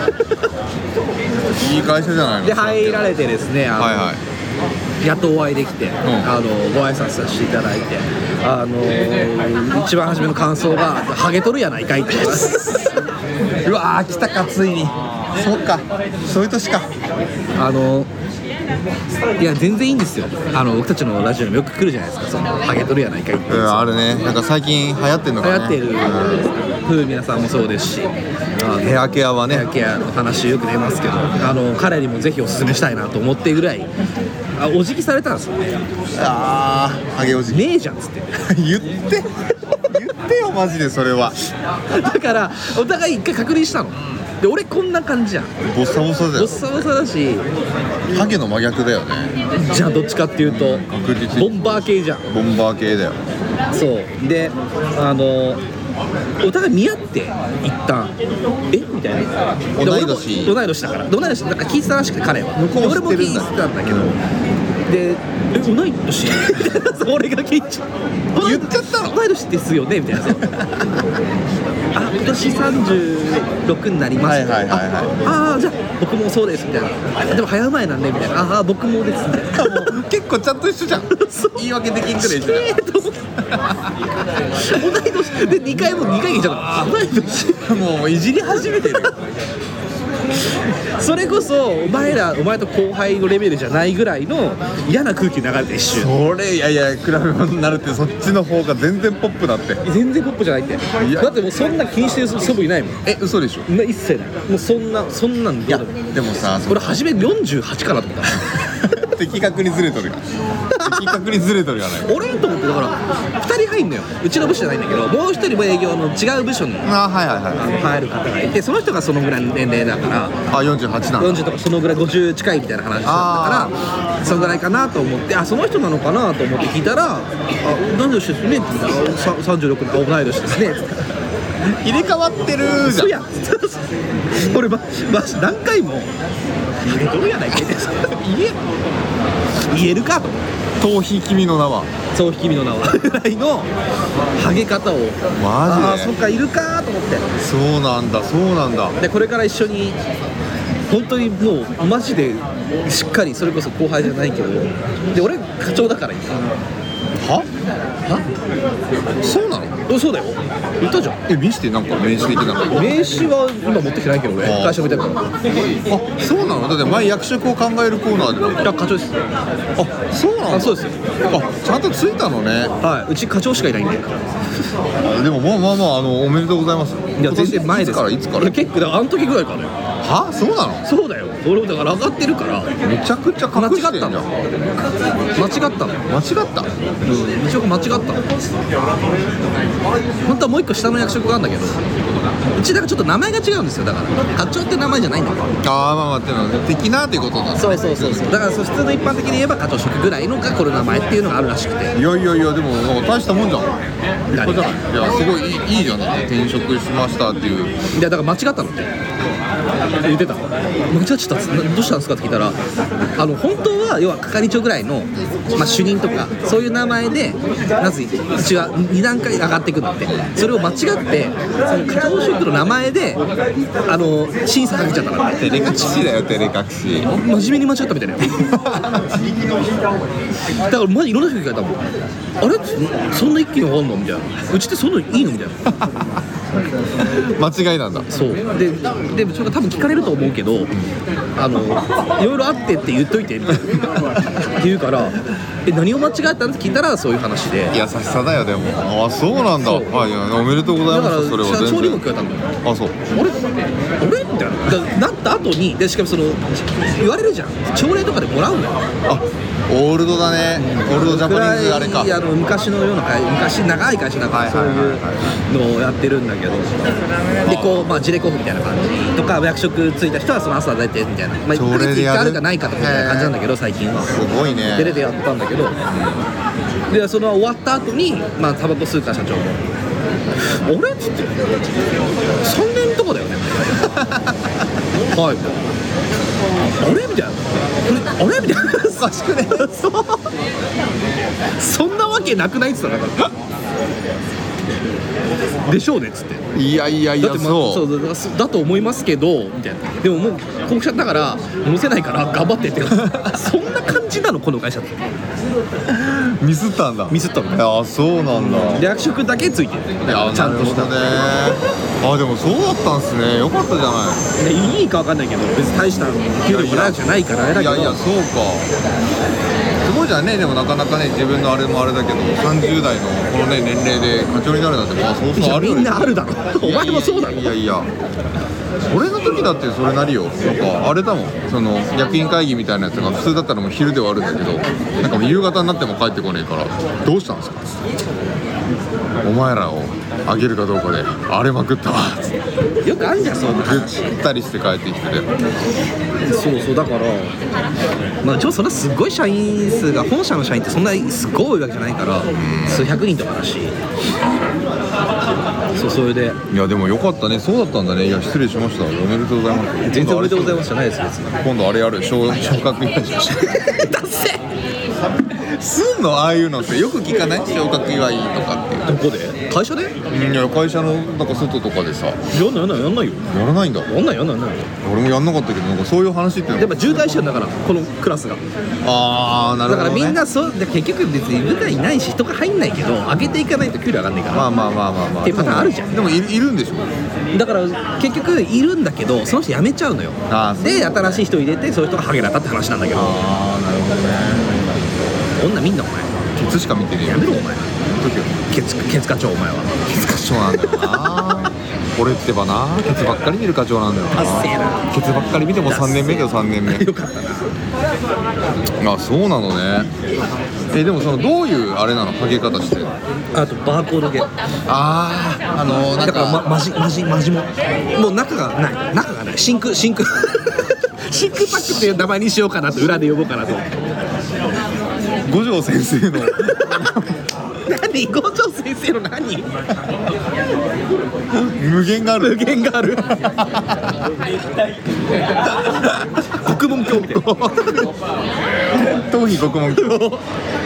いい会社じゃないの。
で入られてですね、あの、はいはい、やっとお会いできて、うん、あのご挨拶させていただいて、あの一番初めの感想が「ハゲとるやないかい」って言います。
うわー来たかついに。そうか、そういう年か。
あのいや全然いいんですよ。あの僕たちのラジオにもよく来るじゃないですか、そのハゲとるやないかいって。
うん、あるね。なんか最近流行ってるのかね。
流行ってる風皆さんもそうですし、
ヘアケアはね、
ヘアケアの話よく出ますけど、あの彼にもぜひおすすめしたいなと思ってぐらい、あお辞儀されたんですよ。
あーハゲお辞儀
ねえじゃんっつって
言って言ってよマジでそれは。
だからお互い一回確認したの。で俺こんな感じじゃん。
ボッサボサだよ。
ボッサボサだし、
ハゲの真逆だよね。
じゃあどっちかっていうと
確実
ボンバー系じゃん。
ボンバー系だよ。
そうで、あのお互い見合って一旦えみたいな。
同い年
同い年だから同い年なんか聞いてたらしくて彼は
向こうも知ってるんだ。
俺も聞いてたんだけど、でえ同い年俺が聞いちゃう
言っちゃったの。
同い年ですよねみたいな。あ今年さんじゅうろくになりました、
はいはいはいはい、
ああじゃあ僕もそうですみたいな。でも早生まれなんでみたいな。ああ僕もですみたいな。
結構ちゃんと一緒じゃん。言い訳できんくらい一緒じゃん。
えーと思って同い年でにかいもにかい言っちゃった。同い年
もういじり始めてるよ。
それこそお前らお前と後輩のレベルじゃないぐらいの嫌な空気流れて一瞬。
それいやいや比べ物になるって、そっちの方が全然ポップだって。
全然ポップじゃないって。だってもうそんな気にしてる素振りないもん。
え嘘でしょ。
一切ない。もうそんなそんなんどうでも。
いやでもさ
俺初めよんじゅうはちかなと思った
的確にずれとるやん的確にずれとるやない
俺と思ってだからふたり入んのよ。うちの部署じゃないんだけど、もう一人も営業の違う部署に
あはいはいはい
あの入る方がいて、その人がそのぐらいの年齢だから
あよんじゅうはちなんだ
よんじゅうとかそのぐらいごじゅう近いみたいな話だったからそのぐらいかなと思って、あその人なのかなと思って聞いたら、あ何年ですねって言ったらさんじゅうろくの同い年ですね
入れ替わってるじゃん
そうや俺ま、ま、何回も入れとるやないかいって言え言えるかと思って
逃避君の名は
そう君の名はぐらいのハゲ方を
マジで
ああそっかいるかと思って
そうなんだそうなんだ
でこれから一緒に本当にもうマジでしっかりそれこそ後輩じゃないけどで俺課長だから今
は
は
そうなの
そうだよ言ったじゃん
え見してなんか名刺的なの
名刺は今持ってきてないけど俺
あー
会社みたいから
あそうなのだって前役職を考えるコーナーでも
いや課長です
あそうなの
あそうですよ
あちゃんとついたのね
はいうち課長しかいないんで
でもまあまあまああのおめでとうございます
いや全然前です
いつからいつから
いや結構だからあの時ぐらいからよ
はそうなの
そうだよ俺だから上がってるから
めちゃくちゃ
間違
隠してんじゃん
ったの間違ったの
間違った
うん一応間違ったの本当はもう一個下の役職があるんだけどうちだからちょっと名前が違うんですよだから課長って名前じゃないんだよ
ああまあまあっていうのは的なっていうことなんだ
そうそうそうそうだからそう普通の一般的に言えば課長職ぐらいのがこの名前っていうのがあるらしくて
いやいやいやでもなんか大したもんじゃん
何
これじゃないいやすごいいいいいじゃんだって転職しましたっていう
いやだから間違ったのって言ってた間違っちゃったどうしたんですかって聞いたらあの本当は要は係長ぐらいの、まあ、主任とかそういう名前でまずうちはに段階上がっていくんだってそれを間違ってその課長職の名前であの審査かけちゃったからって
照れ隠しだよ照れ隠し
真面目に間違ったみたいなだからマジいろんな人聞かれたもんあれそんな一気に分かんのみたいなうちってそんなのいいのみたいな
間違いなんだ
そうででもそれが多分聞かれると思うけどあのいろいろあってって言っといてみたいなって言うからえ何を間違えたんって聞いたらそういう話で
優しさだよでもあそうなんだ
そう
あいやおめでとうござい
だから
ますそれは全
社長にも
然
聞かれたんだよ
あそう
あれあれみたいなだなった後にでしかもその言われるじゃん朝礼とかでもらうんだよ
あオールドだねオールドジャパニーズあれか
いやあの昔のような会昔長い会社だからそういうのをやってるんだけどでこうまあジレコフみたいな感じとか役職ついた人はその朝出てみたいなまあいっかげついっかいあるかないかとかみたいな感じなんだけど最近は
すごいね
で出てやったんだけどでその終わった後にまあタバコ吸うから社長もあれっつってさんねんとかだよねはいあれみたいなあれみたいなおかしくねそうそんなわけなくないっつったらでしょうねっつって
いやいやいや
だって、まあ、
そう
そうだ, だと思いますけどみたいなでももうこうしちゃったから載せないから頑張ってってそんな感じなのこの会社って
ミスったんだ
ミスったの
いやそうなんだ
で役職だけついてる
いや
ちゃんとした
なるほどねあでもそうだったんすねよかったじゃない
でいいか分かんないけど別に大した給料もらうじゃないからあれだけど
いやいやそうかすごいじゃんねでもなかなかね自分のあれもあれだけどさんじゅう代のこのね年齢で課長になるなんてまあそうそうあるよ
みんなあるだろお前もそうだろ
いやいやいや俺の時だってそれなりよなんかあれだもんその役員会議みたいなやつが普通だったらもう昼で終わるんだけどなんかもう夕方になっても帰ってこねえからどうしたんですかお前らをあげるかどうかで荒れまくったわつって
よくあるじゃんそういうの
ぐったりして帰ってきてて
そうそうだからまあ一応そんなすごい社員数が本社の社員ってそんなすごい多いわけじゃないから数百人とかだしそうそれで
いやでもよかったねそうだったんだねいや失礼しましたおめでとうございます
全然おめでとうございますじゃないです別に
今度あれやる昇昇格祝いじゃん
だっせ
すんのああいうのってよく聞かない昇格祝いとかっていう
どこで会社で
いや会社のなんか外とかでさや
やんないやんないやんないよ
らないんだ
やんないやんないやんない
俺もやんなかったけどなんかそういう話っていうの
やっぱ渋滞してるんだからこのクラスが
ああなるほど、ね、
だからみんなそうで結局別に部下いないし人が入んないけど上げていかないと給料上がんないから
まあまあまあまあまあ
っていうパターンあるじゃん
でもいるいるんでしょ
だから結局いるんだけどその人辞めちゃうのよ
あーそう
で新しい人入れてそういう人がハゲだったって話なんだけど
ああなるほどね
女みんなお前
ケツしか見てねえよ
やめろお前
時は
ケツケツ課長お前は
ケツ課長なんだよな俺ってばなケツばっかり見る課長なんだよな。
達成な
ケツばっかり見てもさんねんめだよさんねんめ。
よかったな。
あ、そうなのね。えでもそのどういうあれなのハゲ方してるの？
あとバーコード系。
あーあのー、なん
だから、ま、
か
マジマジマジももう中がない中がない真空真空真空パックっていう名前にしようかなと裏で呼ぼうかなと。
五条先生の
何五条先生の何
無限がある
無限がある国門教みたいな
頭皮獄門教。
そうなんですよ。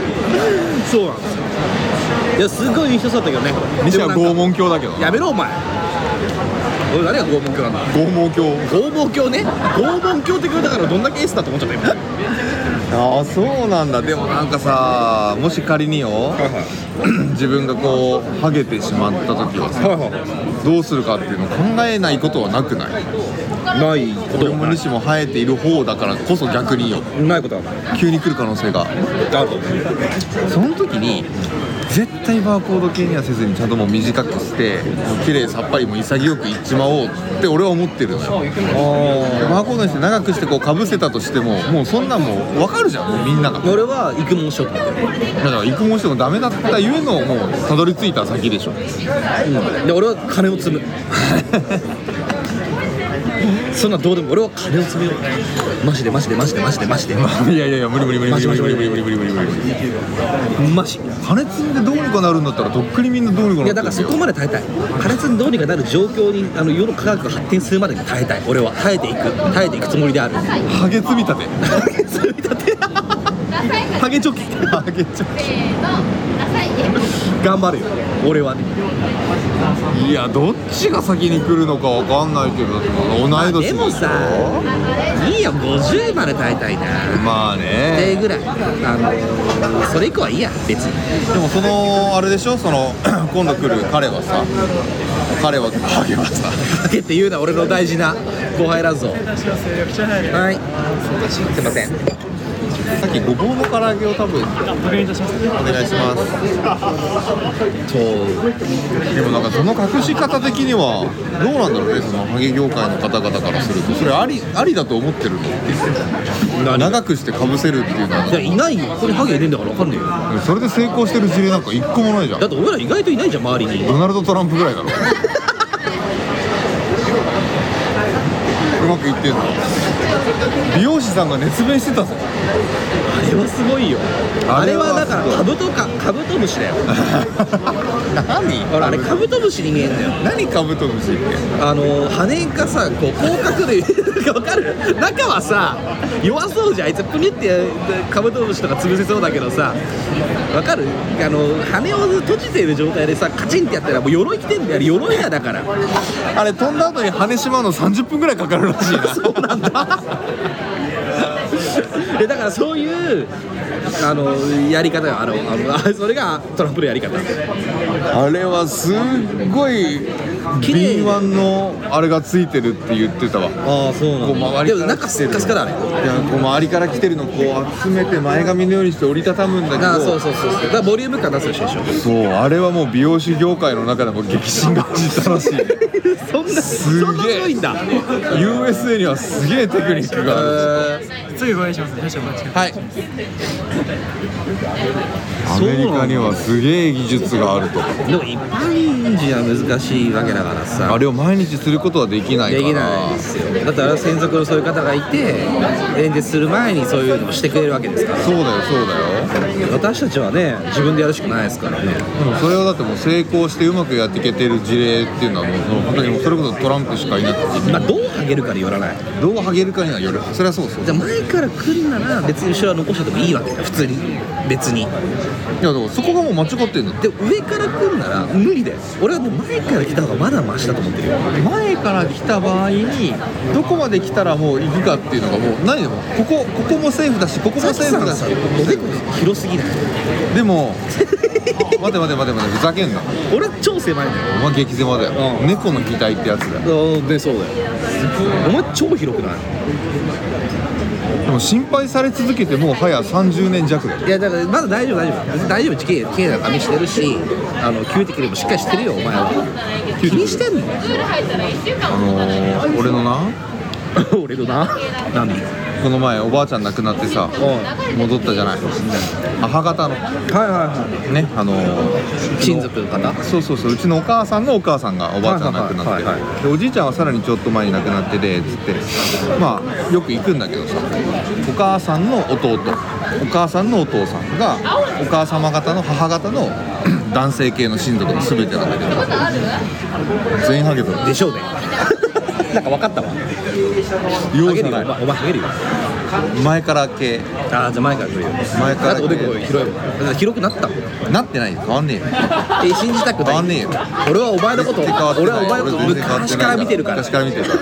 いやすごいいい人そうだったけどね。
西は拷
でもなんか
問教だけど
やめろお前。俺誰が拷問教なんだ。
拷問教。
拷問教ね。拷問教って言うだからどんだけエースだと思っちゃった今。
ああそうなんだ。でもなんかさ、もし仮によ自分がこうハゲてしまった時はさ、
はいは
どうするかっていうのを考えないことはなくない？
い。ないこ
俺も西も生えている方だからこそ逆によ
ないことはない。
急に来る可能性が。
あと
その時に絶対バーコード系にはせずにちゃんともう短くして綺麗さっぱりも潔くいっちまおうって俺は思ってるのよ。バーコードにして長くしてこうかぶせたとしてももうそんなんもう分かるじゃんもうみんなが。
俺は育毛しようと思ってる。
だから育毛してもダメだったゆえのもうたどり着いた先でしょ。
で俺は金を積むそんなどうでも俺は金を積むよ。マジでマジでマジでマジでマジで
いやいやいや無理無理無理無理無理無理無理無理無理無理無理無理。
マジ。
金積んでどうにかなるんだったらとっくにみんなどうにかなってるよ。
いやだからそこまで耐えたい。金積んでどうにかなる状況にあの世の科学が発展するまでに耐えたい。俺は耐えていく耐えていくつもりである。
ハゲ積み立て
ハゲ積み立てハゲチョキ
ハゲちょ
頑張るよ俺はね。
いやどっちが先に来るのかわかんないけど同い年
でもさいいよごじゅうまで耐えたいな。
まあ
で
ね。
ぐらいあのそれ以降はいいや別に。
でもそのあれでしょその今度来る彼はさ彼はハゲはさ
ハゲって言うな俺の大事な後輩ラゾはいすいません。
さっきごぼうの唐揚げを多分お願いします。
そう
でもなんかその隠し方的にはどうなんだろうねそのハゲ業界の方々からするとそれありありだと思ってるのっていう長くしてかぶせるっていうの
いやいないよ。ここにハゲいねえんだから分かんねえよ。
はそれで成功してる事例なんか一個もないじゃん。
だって俺ら意外といないじゃん周りに。
ドナルド・トランプぐらいだろうまくいってんの。美容師さんが熱弁してたぞ。
あれはすごいよ。あれ
あれは
はだからカブトかカブトムシだよ。
何
ほらあれカブトムシに見えんだよ。
何カブトムシって。
あの羽がさこう広角でわかる。中はさ弱そうじゃん。あいつプニってカブトムシとか潰せそうだけどさわかる。あの羽を閉じている状態でさカチンってやったらもう鎧着てんだよ。鎧だだから
あれ飛んだ後に羽しまうのさんじゅっぷんぐらいかかるらしいな。
そうなんだでだからそういうあのやり方よ。あのあのあそれがトランプのやり方。
あれはすっごい
綺麗
敏腕のあれがついてるって言ってたわ。
ああそうなん
こう周り
でも中スッカスカだね。
いやこう周りから来てるのをこう集めて前髪のようにして折りたたむんだけど
ああそうそうそうそうだからボリューム感出すでしょ。
そうあれはもう美容師業界の中でも激震が走ったらしいね。
そんな
す
そんなす
げえ
ごいんだ。
ユーエスエー にはすげえテクニックがある。
次ご愛しますね。少々お待ちください。
はいアメリカにはすげえ技術があると。
でも一般人は難しいわけだからさ
あれを毎日することはできないから
できないですよ。だってあれは専属のそういう方がいて演説する前にそういうのをしてくれるわけですから。
そうだよそうだよ。
私たちはね自分でやるしかないですからね。
でもそれはだってもう成功してうまくやっていけてる事例っていうのはもうその本当にもうそれこそトランプしかいなくて
まあどうハゲるかによらない。
どうハゲるかにはよる。それはそうそう。
じゃあ前から来るなら別に後ろは残しててもいいわけだ普通に別に。
いやだからそこがもう間違ってんだって。
で上から来るなら無理だよ。俺はもう前から来た方がまだマシだと思ってるよ。
前から来た場合にどこまで来たらもう行くかっていうのがもう何でもここここもセーフだしここもセーフだし。
おでこ広すぎない。
でも待て待て待て待てふざけんな。
俺超狭いんだよ。
お前激狭だよ、
うん、
猫の額ってやつだよ。
でそうだよ。お前超広くない？
でも心配され続けてもう早さんじゅうねん弱だよ。
いやだからまだ大丈夫大丈夫別に大丈夫。きれいきれいな髪してるし、あのキューティクルもしっかりしてるよお前は。気にしてんの？
あのー、俺のな
俺のな何？
この前おばあちゃん亡くなってさ戻ったじゃない。母方の
はいはいはい
ね、あのー、
親族の方。
そうそうそう、うちのお母さんのお母さんがおばあちゃん亡くなって、でおじいちゃんはさらにちょっと前に亡くなっててつってまあよく行くんだけどさ、お母さんの弟、お母さんのお父さんがお母様方の母方の男性系の親族の全てなんだけど全員ハゲてる
でしょうね。なんか分かったわ。
容赦ない。
お前ハゲるよ。
前から系。
ああじゃあ前から来るよ。
前から系。
だっておでこ広いもん。広くなったもん。
なってないよ。変わんねえよ。
え信じたくない。
変わんねえよ。
俺はお前のこと俺はお前のこと
俺全然変わってない
昔から見てるから。
昔から見てるから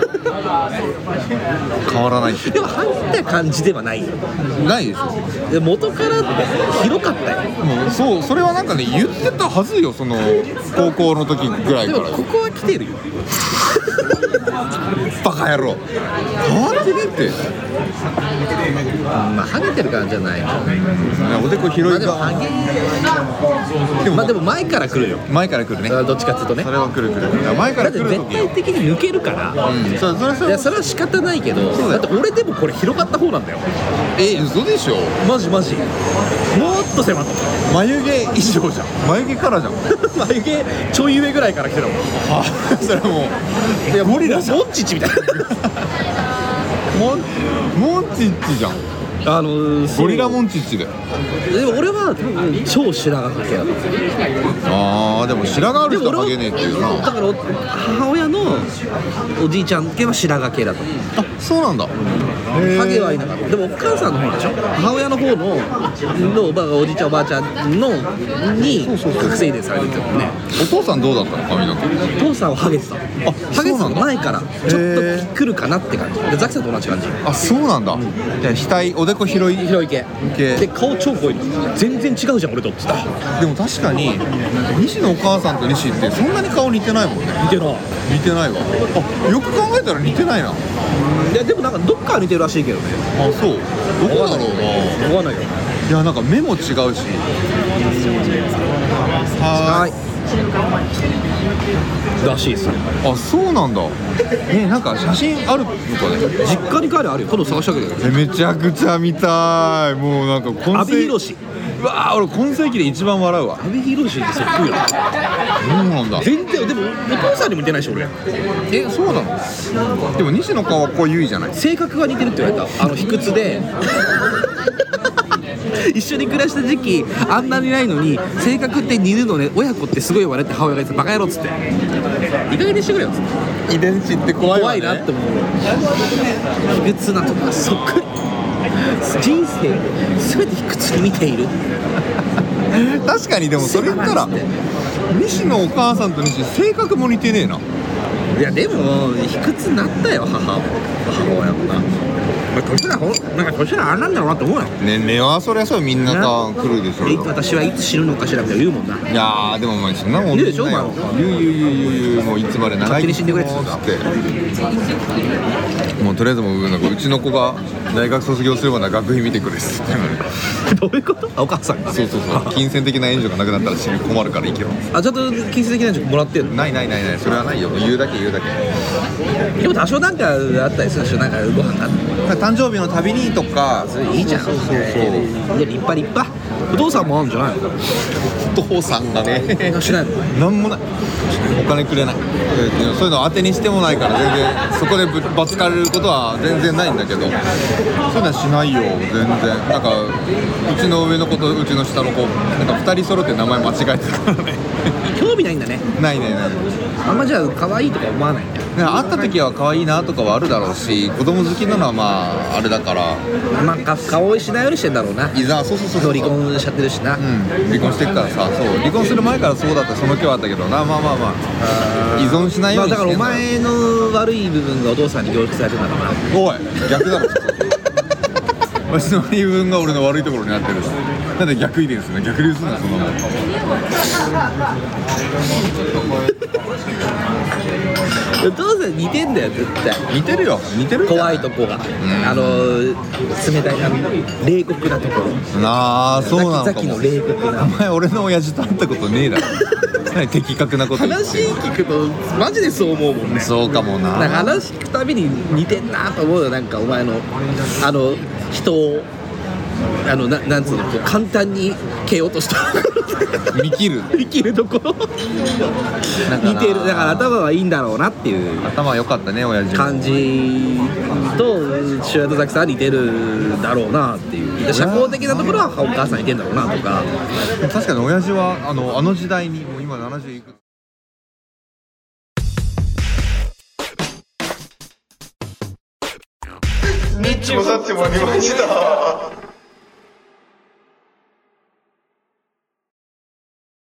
変わらないって。
でもハゲた感じではないよ。
ないでしょ。
で元からって広かったよ。
もうそうそれはなんかね言ってたはずよ、その高校の時ぐらいから。
でもここは来てるよ。
バカ野郎変わってねえって。
まあハゲてる感じじゃない。
おでこ広いか、
まあ、でもハゲでもまあでも前から来るよ。
前から来るね。
どっちかっていうとね。
それは来る来る。前から来る時よ。
だって絶対的に抜けるから、
うん、それそれそれ
いやそれは仕方ないけど、だって俺でもこれ広かった方なんだよ。
え嘘でしょ。
マジマジもっと狭かった。
眉毛以上じゃん。眉毛からじゃん。
眉毛ちょい上ぐらいから来てたもん。
あそれはもういやゴリラじゃん。
モンチッチみたいな。
モンモンチッチじゃん。
あのー、
ゴリラモンチッチだよ。
でも俺は超白髪かけだった。
あーでも白髪ある人はハゲねえっていうな。
だから母親のおじいちゃん系は白髪系だった。
あそうなんだ。
ハゲはいなかった。でもお母さんの方でしょ。母親の方ののおばあおじいちゃんおばあちゃんのに覚醒遺伝されてるもんね。
お父さんどうだったの髪の毛。
お父さんはハゲてた。あハゲてたの前からちょっと来るかなって感じで、ザキさんと同じ感じ。
あそうなんだ。じゃあ額おでこ広い
広い系で顔超濃いの。全然違うじゃん俺とって。
でも確かに西のお母さんと西ってそんなに顔似てないもんね。
似てない
似てないわ。あよく考えたら似てないな。
いやでもなんかどっかは似てるらしいけどね。
あそうどこだろうな。
分かんないよ。
いやなんか目も違うし。はーい
らしいですね。
あそうなんだ。えなんか写真あるのかね。
実家に帰るあるよ。今度探してあげるよ。
えめちゃくちゃ見たい。もうなんか今世
阿部寛。
うわー俺今世紀で一番笑うわ。
阿部寛ってそっくりだ。
そうなんだ。
全然でもお父さんにも似てないし俺。
えそうなの。でも西の顔はこういういじゃない。
性格が似てるって言われた。あの卑屈で一緒に暮らした時期あんなにないのに性格って似るのね。親子ってすごい言われて母親が言ってバカ野郎っつっていい加減にしてくれよっつって。
遺伝子って怖いわね。
怖いなって思う。卑屈なとこがそっくり。人生全て卑屈に見ている。
確かに。でもそれ言ったら西のお母さんと西性格も似てねえな。
いやでも卑屈になったよ母母親もな。年だほなんか年だあれなんだろうなって思うよ。
年齢はそりゃそうみんなが来るでしょ。
私はいつ死ぬのかしらみたいな言うもんな。
いやーでもお前そんなもん
言うでしょお前。
言う言う言う言う言うもういつまで長生き
死んでくれって言
ってもうとりあえずもうなんかうちの子が大学卒業するまでは学費見てくれっすって
どういうこと？あお母さんが。
そうそうそう金銭的な援助がなくなったら死に困るから生きろ。
あちゃんと金銭的な援助もらってんの？
ないないないないそれはないよ。言うだけ言うだけ。
でも多少なんかあったりするでしょ。なんかご飯が
誕生日のたびにとか。
それいいじゃん。
そうそうそう。
で立派立派。お父さんもあるんじゃないの？
お父さんがね
しないの？
なんもない。お金くれない。そういうのを当てにしてもないから全然そこでぶばつかれることは全然ないんだけど、そういうのはしないよ全然。なんかうちの上の子とうちの下の子なんかふたり揃って名前間違えてるからね
興味ないんだね。
ないねない。
あんまじゃあ可愛いとか思わないんだよ。
会った時は可愛いなとかはあるだろうし、子供好きなのはまああれだから、
まあ顔しないようにしてんだろうな。
いざそうそうそうそう
離婚しちゃってるしな。
うん離婚してっからさ。そう離婚する前からそうだったその気はあったけどな。まあまあまあ依存しないようにしてんだ。
まあだからお前の悪い部分がお父さんに凝縮されてるんだから。
おい逆だろわしの言い分が俺の悪いところになってるし、なんで逆遺伝するの、逆流するのそんなもん。
お父さん似てんだよ絶対。
似てるよ、似てるんじゃない
怖いとこが、あの冷たい、あの冷酷なところ。
なあ、そうなのかも。
ザキザキの冷酷な。
お前俺の親父と会ったことねえだろ。何的確なこと言って。
話聞くとマジでそう思うもんね。
そうかもな。
なんか話聞くたびに似てんなと思うよ。なんかお前のあの人をあのななんつうの、こう簡単に蹴ようとした
見切る
見切るところ似てる。だから頭はいいんだろうなっていう
頭良かったね親父も。
感じとシュワートザキさんは似てるだろうなっていう。社交的なところはお母さん似てんだろうなとか。
確かに親父はあのあの時代にもう今ななじゅういくつ。
ニッチもサッチもありました。